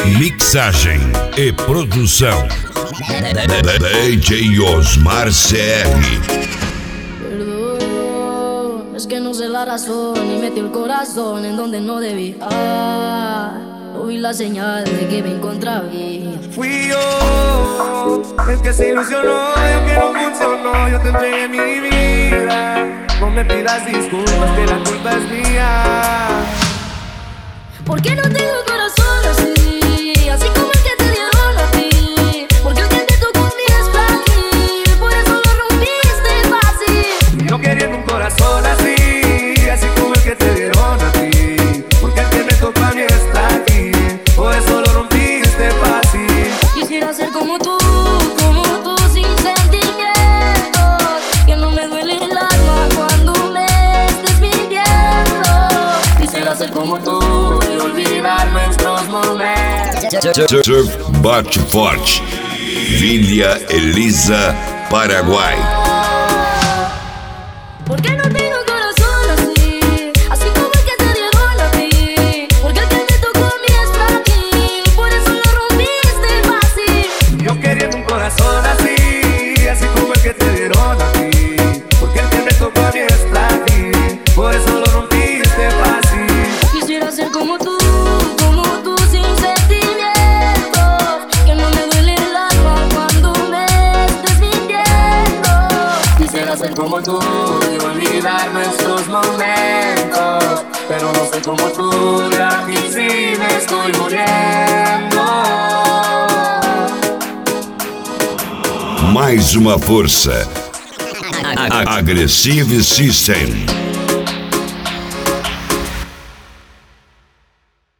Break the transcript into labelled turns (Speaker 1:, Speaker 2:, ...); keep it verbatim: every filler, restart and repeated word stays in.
Speaker 1: Mixagem e produção D J Osmar C R.
Speaker 2: Perdón, es que no sé la razón y metí el corazón en donde no debí. Ah, no vi la señal de que me encontraba.
Speaker 3: Fui yo el que se ilusionó, yo que no funcionó, yo te entregué mi vida. No me pidas disculpas, que la culpa es mía.
Speaker 2: ¿Por qué no tengo corazón así? Así como el que te dieron a ti. Porque el que te tocó a mí es frágil, por eso lo rompiste fácil.
Speaker 3: Yo queriendo un corazón así, así como el que te dieron a ti. Porque el que me tocó a mí es frágil, por eso lo rompiste fácil.
Speaker 2: Quisiera ser como tú, como tú, sin sentimientos. Que no me duele el alma cuando me estés mintiendo. Quisiera ser como tú y olvidar nuestros momentos.
Speaker 1: Surf Bate Forte, Villa Elisa, Paraguai.
Speaker 2: ¿Por qué no tengo corazón así? Así como el que te dieron a ti. Porque el que me tocó a mí es frágil, por eso lo rompiste fácil.
Speaker 3: Yo queriendo un corazón así, así como el que te dieron a ti. Porque el que me tocó a mí es frágil, por eso lo rompiste fácil.
Speaker 2: Quisiera ser como tú, como tú, sin sentimientos. Que no me duele el alma cuando me estés mintiendo. Quisiera ser como tú y olvidar nuestros momentos. Pero no soy como tú, de aquí sí me estoy muriendo.
Speaker 1: Mais uma força. Aggressive System.